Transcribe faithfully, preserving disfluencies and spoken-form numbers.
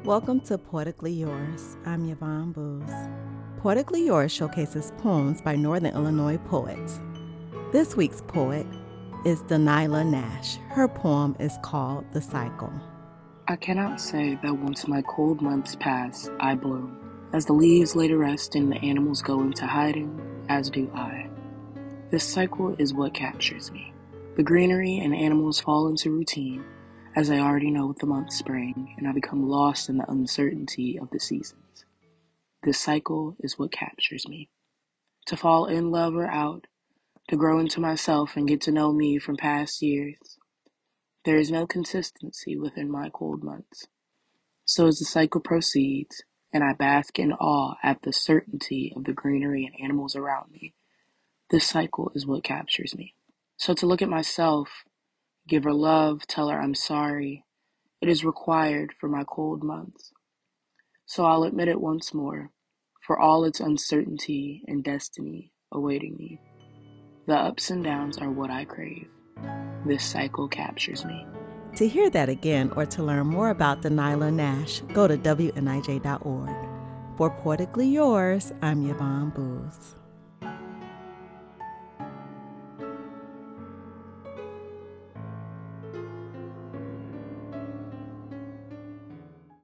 Welcome to Poetically Yours. I'm Yvonne Booz. Poetically Yours showcases poems by Northern Illinois poets. This week's poet is Daniela Nash. Her poem is called The Cycle. I cannot say that once my cold months pass, I bloom. As the leaves lay to rest and the animals go into hiding, as do I. This cycle is what captures me. The greenery and animals fall into routine, as I already know what the months bring, and I become lost in the uncertainty of the seasons. This cycle is what captures me. To fall in love or out, to grow into myself and get to know me from past years. There is no consistency within my cold months. So as the cycle proceeds, and I bask in awe at the certainty of the greenery and animals around me, this cycle is what captures me. So to look at myself, give her love, tell her I'm sorry, it is required for my cold months. So I'll admit it once more, for all its uncertainty and destiny awaiting me. The ups and downs are what I crave. This cycle captures me. To hear that again or to learn more about Daniela Nash, go to W N I J dot org. For Poetically Yours, I'm Yvonne Booz.